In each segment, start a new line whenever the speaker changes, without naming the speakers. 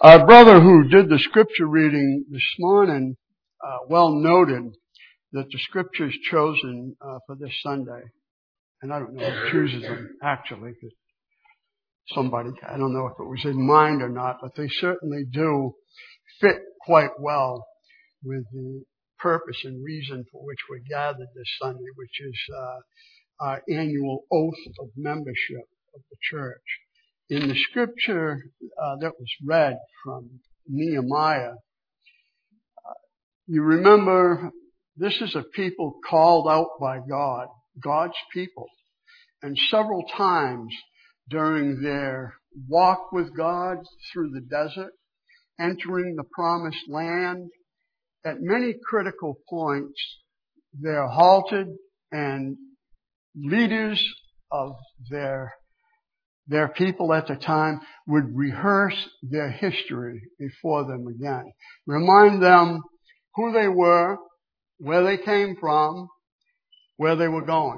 Our brother who did the scripture reading this morning well noted that the scriptures chosen for this Sunday, and I don't know who chooses them actually, because somebody, I don't know if it was in mind or not, but they certainly do fit quite well with the purpose and reason for which we're gathered this Sunday, which is our annual oath of membership of the church. In the scripture that was read from Nehemiah, you remember this is a people called out by God, God's people. And several times during their walk with God through the desert, entering the promised land, at many critical points, they're halted and leaders of their people at the time would rehearse their history before them again. Remind them who they were, where they came from, where they were going.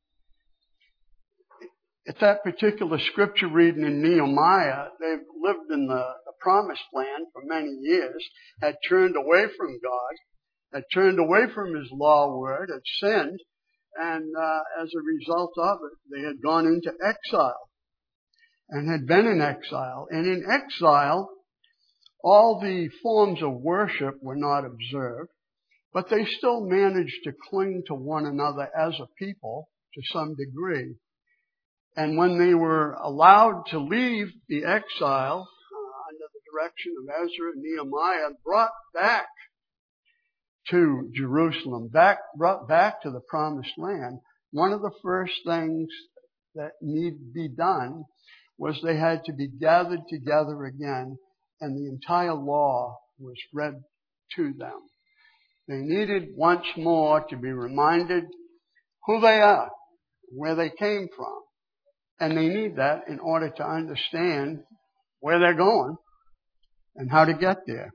At that particular scripture reading in Nehemiah, they've lived in the promised land for many years, had turned away from God, had turned away from His law word, had sinned, and as a result of it, they had gone into exile and had been in exile. And in exile, all the forms of worship were not observed, but they still managed to cling to one another as a people to some degree. And when they were allowed to leave the exile under the direction of Ezra and Nehemiah, brought back to Jerusalem, brought back to the promised land, one of the first things that need to be done was they had to be gathered together again, and the entire law was read to them. They needed once more to be reminded who they are, where they came from. And they need that in order to understand where they're going and how to get there.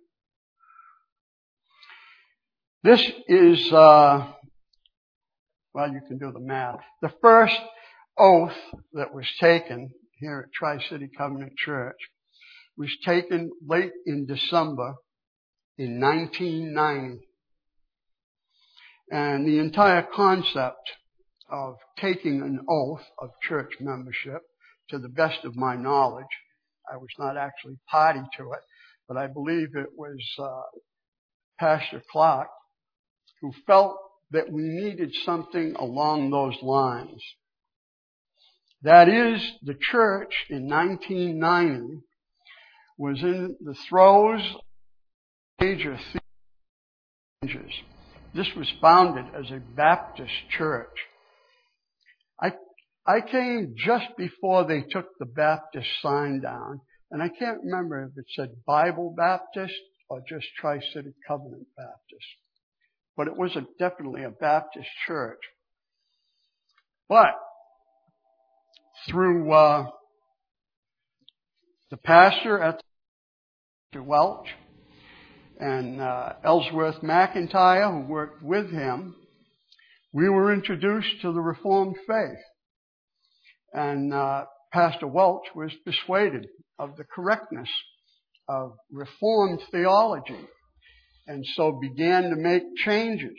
This is, you can do the math. The first oath that was taken here at Tri-City Covenant Church was taken late in December in 1990. And the entire concept of taking an oath of church membership, to the best of my knowledge, I was not actually party to it, but I believe it was Pastor Clark who felt that we needed something along those lines. That is, the church in 1990 was in the throes of major changes. This was founded as a Baptist church. I came just before they took the Baptist sign down, and I can't remember if it said Bible Baptist or just Tri-City Covenant Baptist. But it was definitely a Baptist church. But through the pastor at Welch and Ellsworth McIntyre, who worked with him, we were introduced to the Reformed faith. And Pastor Welch was persuaded of the correctness of Reformed theology, and so began to make changes.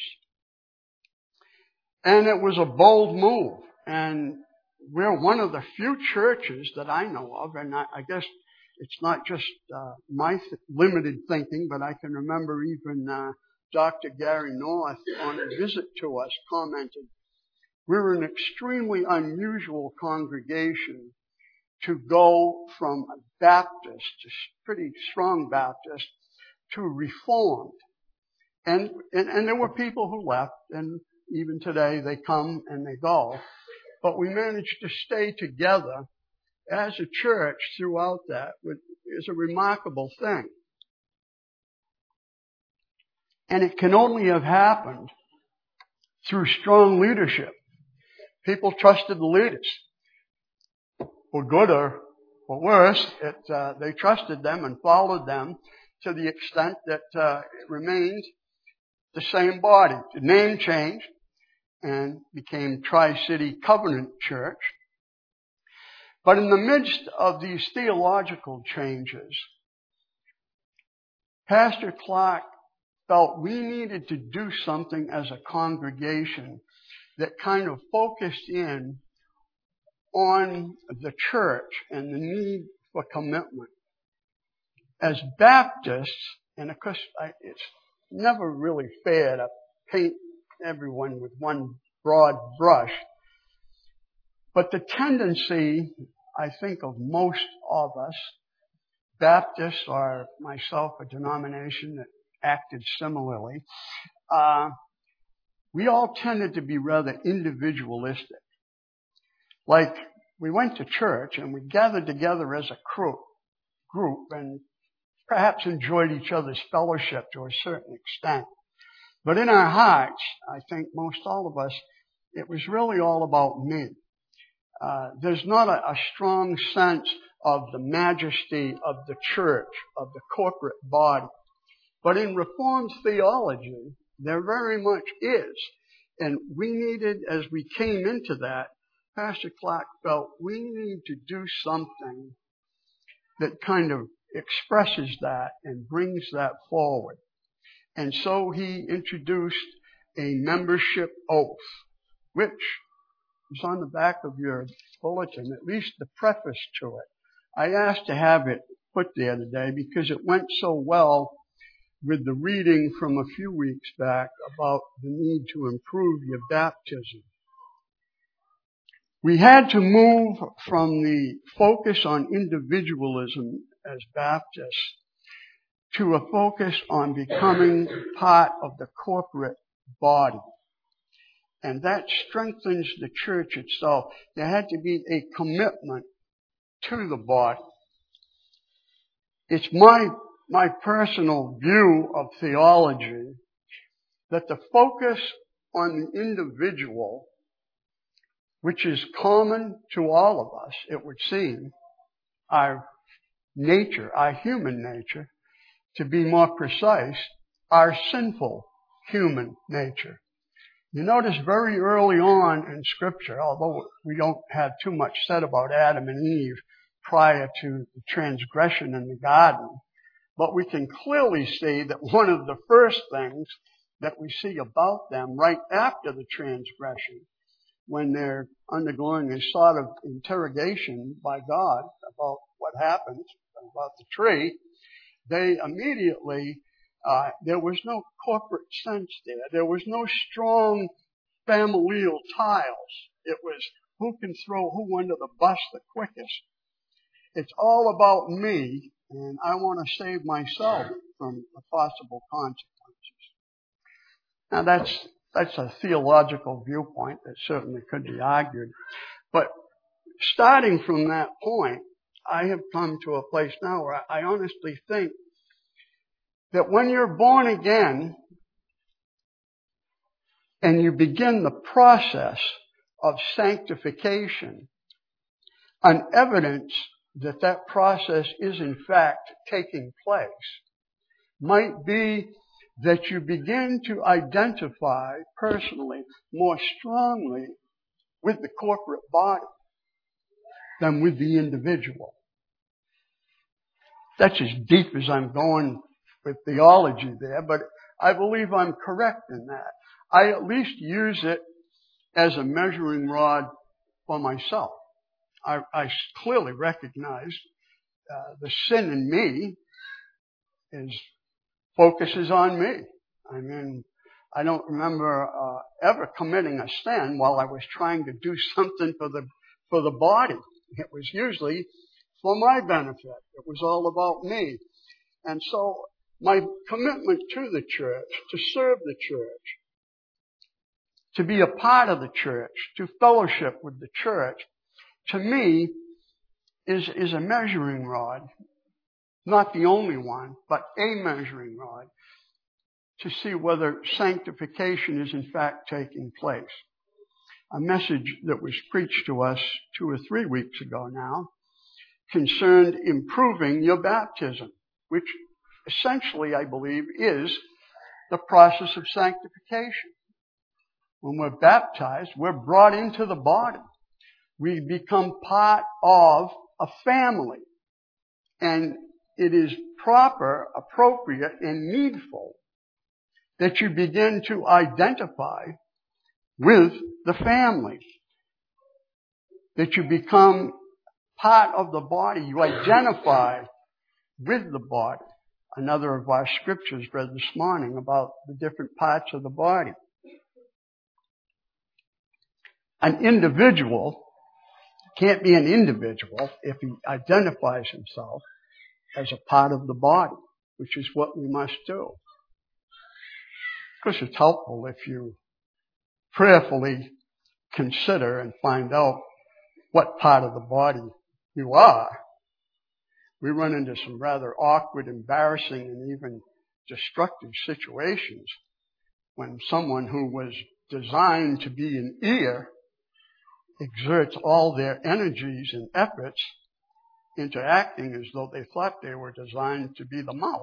And it was a bold move. And we're one of the few churches that I know of, and I guess it's not just my limited thinking, but I can remember even Dr. Gary North on a visit to us commented, we're an extremely unusual congregation to go from a Baptist, pretty strong Baptist, to Reformed. And there were people who left, and even today they come and they go. But we managed to stay together as a church throughout that, which is a remarkable thing. And it can only have happened through strong leadership. People trusted the leaders. For good or for worse, they trusted them and followed them to the extent that it remained the same body. The name changed and became Tri-City Covenant Church. But in the midst of these theological changes, Pastor Clark felt we needed to do something as a congregation that kind of focused in on the church and the need for commitment. As Baptists, and of course it's never really fair to paint everyone with one broad brush, but the tendency, I think, of most of us, Baptists or myself, a denomination that acted similarly, we all tended to be rather individualistic. Like, we went to church and we gathered together as a group and perhaps enjoyed each other's fellowship to a certain extent. But in our hearts, I think most all of us, it was really all about me. There's not a strong sense of the majesty of the church, of the corporate body. But in Reformed theology, there very much is. And we needed, as we came into that, Pastor Clark felt we need to do something that kind of expresses that and brings that forward. And so he introduced a membership oath, which is on the back of your bulletin, at least the preface to it. I asked to have it put there today because it went so well with the reading from a few weeks back about the need to improve your baptism. We had to move from the focus on individualism as Baptists to a focus on becoming part of the corporate body. And that strengthens the church itself. There had to be a commitment to the body. It's my personal view of theology that the focus on the individual, which is common to all of us, it would seem, our nature, our human nature, to be more precise, our sinful human nature. You notice very early on in Scripture, although we don't have too much said about Adam and Eve prior to the transgression in the garden, but we can clearly see that one of the first things that we see about them right after the transgression, when they're undergoing a sort of interrogation by God about what happened, about the tree, they immediately, there was no corporate sense there. There was no strong familial ties. It was who can throw who under the bus the quickest. It's all about me, and I want to save myself from the possible consequences. Now that's a theological viewpoint that certainly could be argued. But starting from that point, I have come to a place now where I honestly think that when you're born again and you begin the process of sanctification, an evidence that that process is in fact taking place might be that you begin to identify personally more strongly with the corporate body than with the individual. That's as deep as I'm going with theology there, but I believe I'm correct in that. I at least use it as a measuring rod for myself. I clearly recognize the sin in me focuses on me. I mean, I don't remember ever committing a sin while I was trying to do something for the body. It was usually for my benefit. It was all about me. And so my commitment to the church, to serve the church, to be a part of the church, to fellowship with the church, to me is a measuring rod. Not the only one, but a measuring rod to see whether sanctification is in fact taking place. A message that was preached to us 2 or 3 weeks ago now concerned improving your baptism, which essentially, I believe, is the process of sanctification. When we're baptized, we're brought into the body. We become part of a family. And it is proper, appropriate, and needful that you begin to identify with the family. That you become part of the body. You identify with the body. Another of our scriptures read this morning about the different parts of the body. An individual can't be an individual if he identifies himself as a part of the body, which is what we must do. Of course, it's helpful if you prayerfully consider and find out what part of the body you are. We run into some rather awkward, embarrassing, and even destructive situations when someone who was designed to be an ear exerts all their energies and efforts into acting as though they thought they were designed to be the mouth.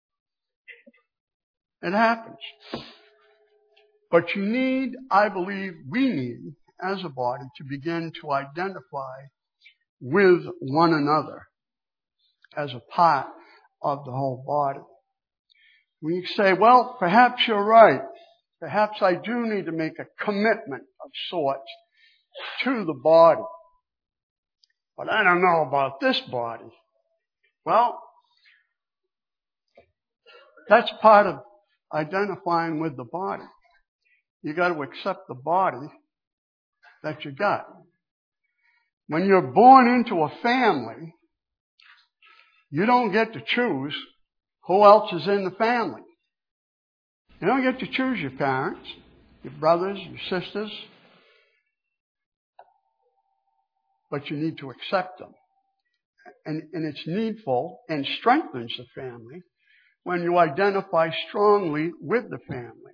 It happens. But you need, I believe we need, as a body, to begin to identify with one another as a part of the whole body. We say, well, perhaps you're right. Perhaps I do need to make a commitment of sorts to the body. But I don't know about this body. Well, that's part of identifying with the body. You got to accept the body that you got. When you're born into a family, you don't get to choose who else is in the family. You don't get to choose your parents, your brothers, your sisters, but you need to accept them. And it's needful and strengthens the family when you identify strongly with the family.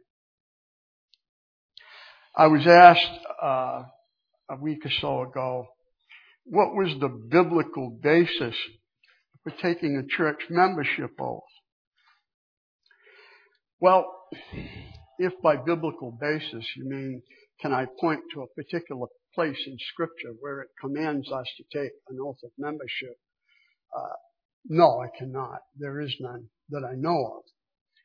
I was asked a week or so ago, what was the biblical basis for taking a church membership oath? Well, if by biblical basis you mean, can I point to a particular place in Scripture where it commands us to take an oath of membership? No, I cannot. There is none that I know of.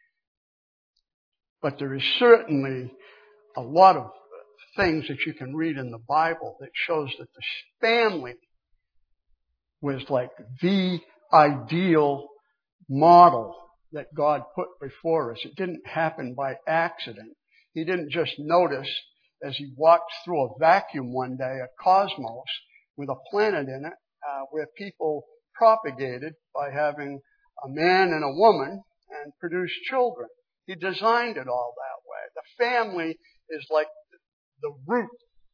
But there is certainly a lot of things that you can read in the Bible that shows that the family was like the ideal model that God put before us. It didn't happen by accident. He didn't just notice as he walked through a vacuum one day, a cosmos with a planet in it, where people propagated by having a man and a woman and produced children. He designed it all that way. The family is like the root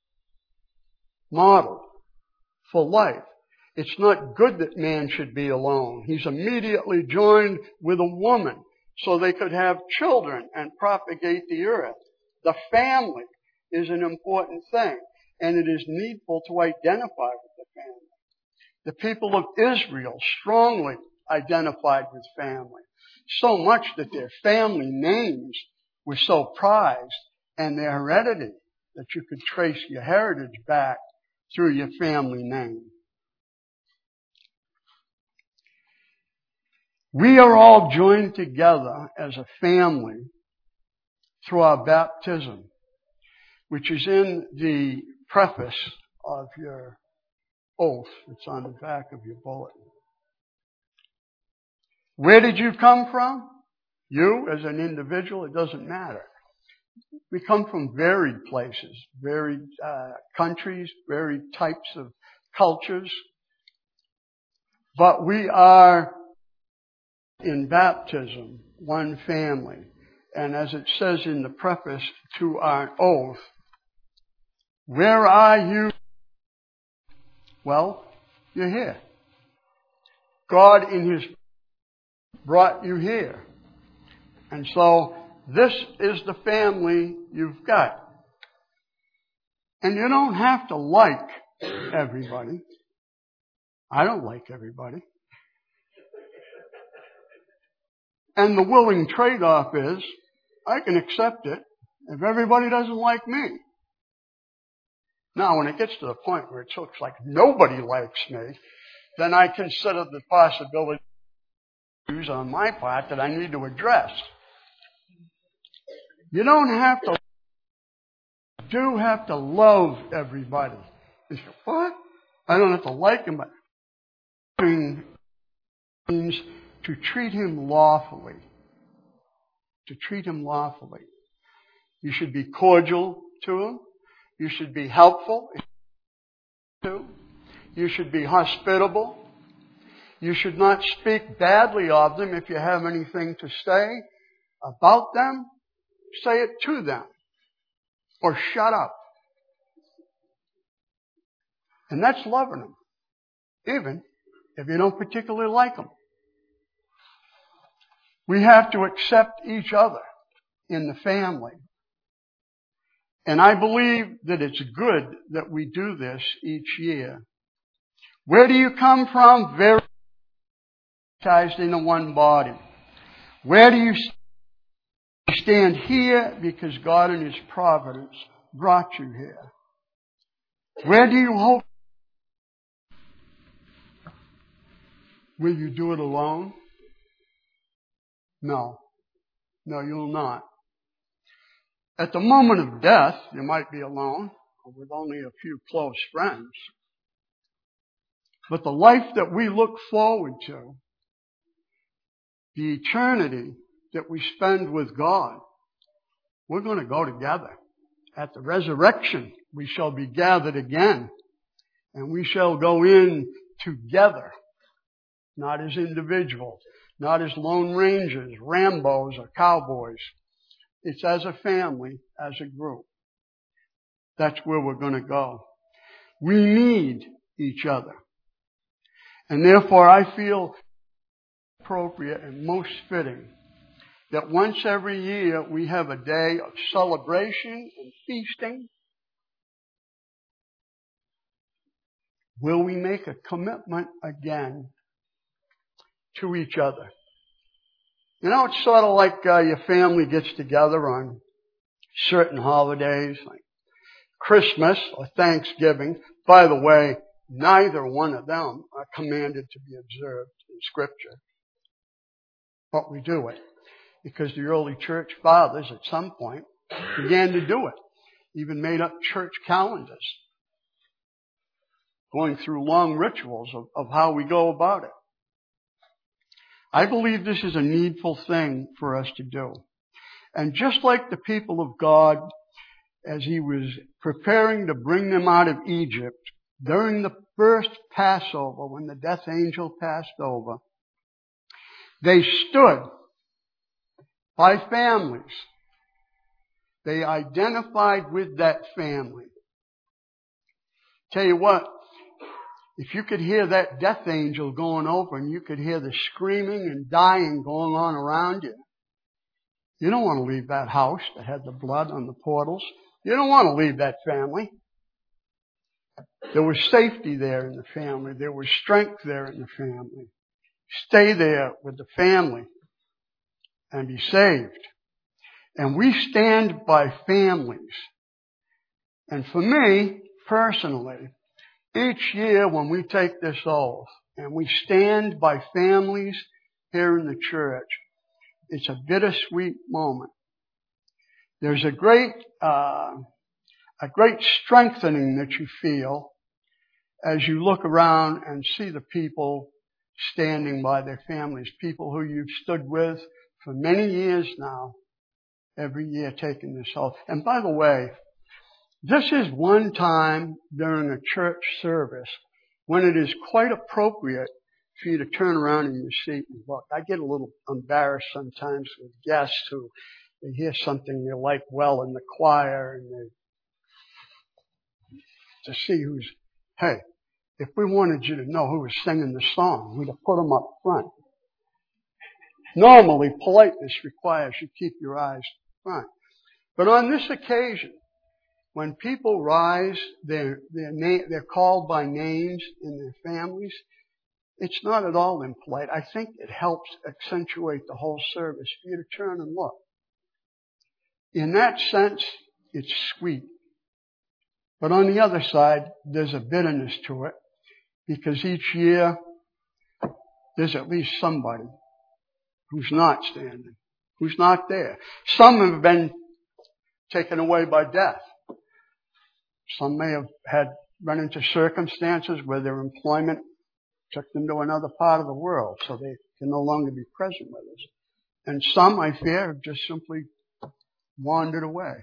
model for life. It's not good that man should be alone. He's immediately joined with a woman so they could have children and propagate the earth. The family is an important thing, and it is needful to identify with the family. The people of Israel strongly identified with family, so much that their family names were so prized and their heredity that you could trace your heritage back through your family name. We are all joined together as a family through our baptism, which is in the preface of your oath. It's on the back of your bulletin. Where did you come from? You as an individual, it doesn't matter. We come from varied places, varied countries, varied types of cultures. But we are, in baptism, one family. And as it says in the preface to our oath, where are you? Well, you're here. God in His brought you here. And so this is the family you've got. And you don't have to like everybody. I don't like everybody. And the willing trade-off is, I can accept it if everybody doesn't like me. Now, when it gets to the point where it looks like nobody likes me, then I consider the possibility issues on my part that I need to address. You don't have to, you do have to love everybody. You say, what? I don't have to like him, but loving means to treat him lawfully. To treat him lawfully. You should be cordial to him. You should be helpful to. You should be hospitable. You should not speak badly of them. If you have anything to say about them, say it to them. Or shut up. And that's loving them. Even if you don't particularly like them. We have to accept each other in the family. And I believe that it's good that we do this each year. Where do you come from? Very baptized into one body. Where do you stand here? Because God in His providence brought you here. Where do you hope? Will you do it alone? No. No, you'll not. At the moment of death, you might be alone with only a few close friends. But the life that we look forward to, the eternity that we spend with God, we're going to go together. At the resurrection, we shall be gathered again. And we shall go in together. Not as individuals. Not as lone rangers, Rambos, or cowboys. It's as a family, as a group. That's where we're going to go. We need each other. And therefore I feel appropriate and most fitting that once every year we have a day of celebration and feasting. Will we make a commitment again to each other? You know, it's sort of like your family gets together on certain holidays, like Christmas or Thanksgiving. By the way, neither one of them are commanded to be observed in Scripture. But we do it because the early church fathers at some point began to do it. Even made up church calendars, going through long rituals of how we go about it. I believe this is a needful thing for us to do. And just like the people of God, as He was preparing to bring them out of Egypt, during the first Passover, when the death angel passed over, they stood by families. They identified with that family. Tell you what, if you could hear that death angel going over and you could hear the screaming and dying going on around you, you don't want to leave that house that had the blood on the portals. You don't want to leave that family. There was safety there in the family. There was strength there in the family. Stay there with the family and be saved. And we stand by families. And for me, personally, each year when we take this oath and we stand by families here in the church, it's a bittersweet moment. There's a great strengthening that you feel as you look around and see the people standing by their families, people who you've stood with for many years now, every year taking this oath. And by the way, this is one time during a church service when it is quite appropriate for you to turn around in your seat and look. I get a little embarrassed sometimes with guests who they hear something they like well in the choir and they to see who's, hey, if we wanted you to know who was singing the song, we'd have put them up front. Normally, politeness requires you keep your eyes front. But on this occasion, when people rise, they're called by names in their families. It's not at all impolite. I think it helps accentuate the whole service for you to turn and look. In that sense, it's sweet. But on the other side, there's a bitterness to it because each year there's at least somebody who's not standing, who's not there. Some have been taken away by death. Some may have run into circumstances where their employment took them to another part of the world, so they can no longer be present with us. And some, I fear, have just simply wandered away.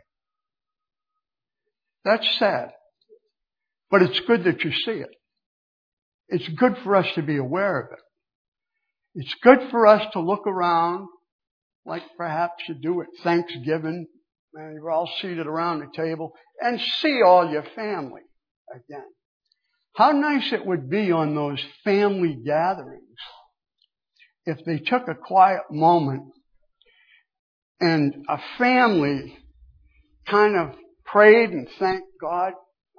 That's sad. But it's good that you see it. It's good for us to be aware of it. It's good for us to look around, like perhaps you do at Thanksgiving, and you're all seated around the table, and see all your family again. How nice it would be on those family gatherings if they took a quiet moment and a family kind of prayed and thanked God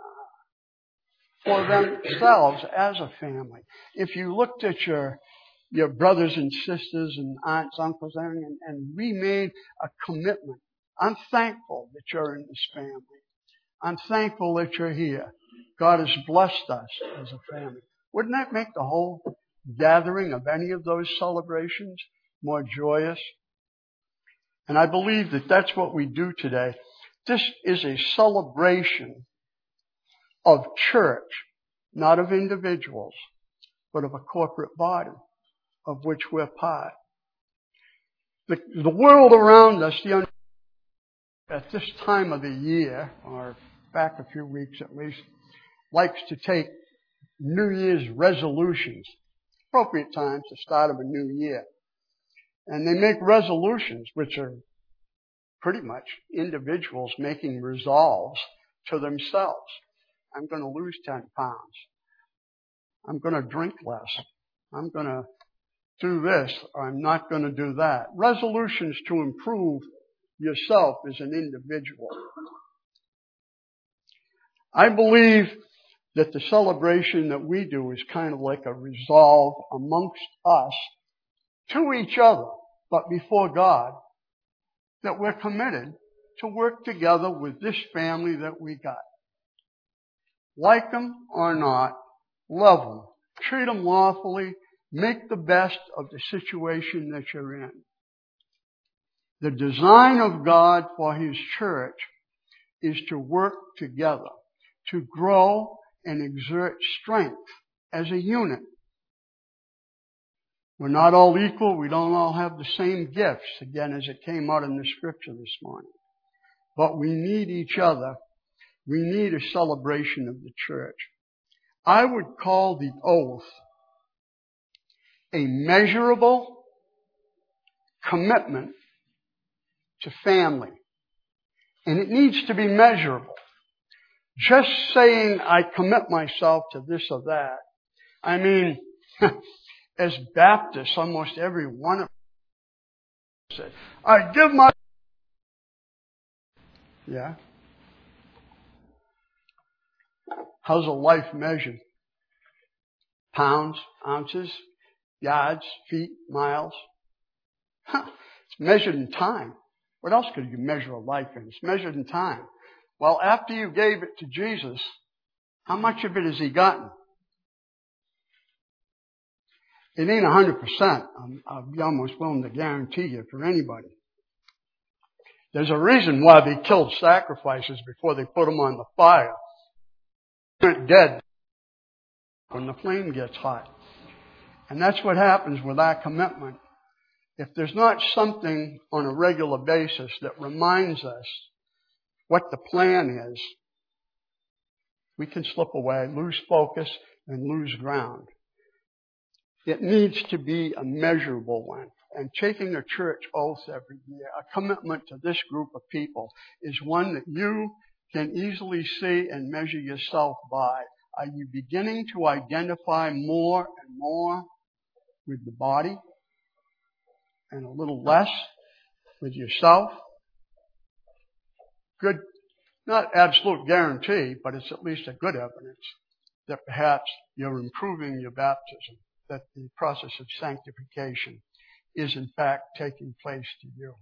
for themselves as a family. If you looked at your brothers and sisters and aunts, uncles, and we made a commitment. I'm thankful that you're in this family. I'm thankful that you're here. God has blessed us as a family. Wouldn't that make the whole gathering of any of those celebrations more joyous? And I believe that that's what we do today. This is a celebration of church, not of individuals, but of a corporate body of which we're part. The world around us, at this time of the year, or back a few weeks at least, likes to take New Year's resolutions, appropriate times, the start of a new year. And they make resolutions which are pretty much individuals making resolves to themselves. I'm going to lose 10 pounds. I'm going to drink less. I'm going to do this, or I'm not going to do that. Resolutions to improve yourself as an individual. I believe that the celebration that we do is kind of like a resolve amongst us to each other, but before God, that we're committed to work together with this family that we got. Like them or not, love them, treat them lawfully, make the best of the situation that you're in. The design of God for His church is to work together, to grow and exert strength as a unit. We're not all equal. We don't all have the same gifts, again, as it came out in the scripture this morning. But we need each other. We need a celebration of the church. I would call the oath a measurable commitment to family. And it needs to be measurable. Just saying I commit myself to this or that. I mean, as Baptists, almost every one of us said, I give my... Yeah? How's a life measured? Pounds, ounces, yards, feet, miles? It's measured in time. What else could you measure a life in? It's measured in time. Well, after you gave it to Jesus, how much of it has He gotten? It ain't 100%. I'll be almost willing to guarantee you for anybody. There's a reason why they killed sacrifices before they put them on the fire. They're dead when the flame gets hot. And that's what happens with our commitment. If there's not something on a regular basis that reminds us what the plan is, we can slip away, lose focus, and lose ground. It needs to be a measurable one. And taking a church oath every year, a commitment to this group of people, is one that you can easily see and measure yourself by. Are you beginning to identify more and more with the body and a little less with yourself? Good, not absolute guarantee, but it's at least a good evidence that perhaps you're improving your baptism, that the process of sanctification is in fact taking place to you.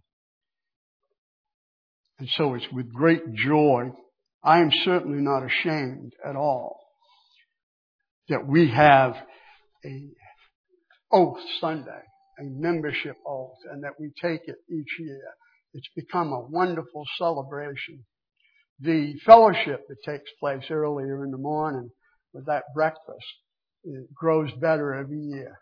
And so it's with great joy, I am certainly not ashamed at all, that we have a Oath Sunday. a membership oath and that we take it each year. It's become a wonderful celebration. The fellowship that takes place earlier in the morning with that breakfast, it grows better every year.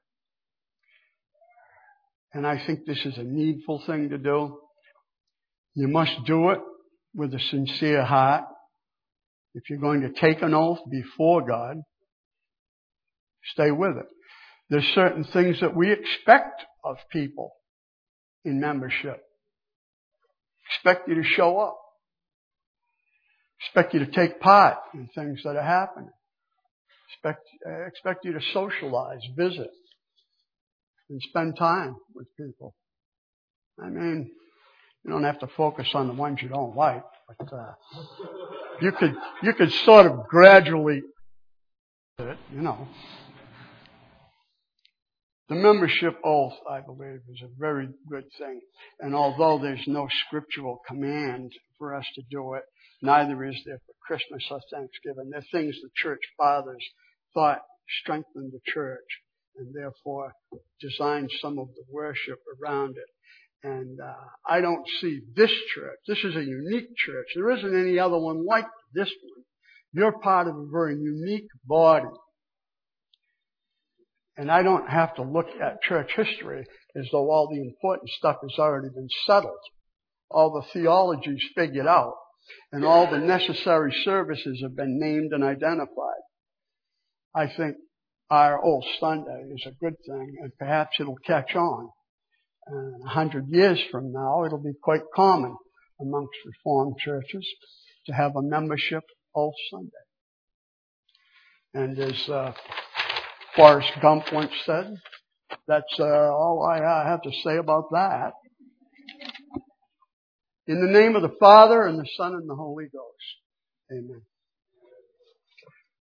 And I think this is a needful thing to do. You must do it with a sincere heart. If you're going to take an oath before God, stay with it. There's certain things that we expect of people in membership. Expect you to show up. Expect you to take part in things that are happening. Expect you to socialize, visit, and spend time with people. I mean, you don't have to focus on the ones you don't like, but you could sort of gradually, you know. The membership oath, I believe, is a very good thing. And although there's no scriptural command for us to do it, neither is there for Christmas or Thanksgiving. They're things the church fathers thought strengthened the church and therefore designed some of the worship around it. And I don't see this church. This is a unique church. There isn't any other one like this one. You're part of a very unique body. And I don't have to look at church history as though all the important stuff has already been settled. All the theology's figured out. And all the necessary services have been named and identified. I think our Oath Sunday is a good thing, and perhaps it'll catch on. And 100 years from now, it'll be quite common amongst Reformed churches to have a membership Oath Sunday. And as Forrest Gump once said, that's all I have to say about that. In the name of the Father, and the Son, and the Holy Ghost. Amen.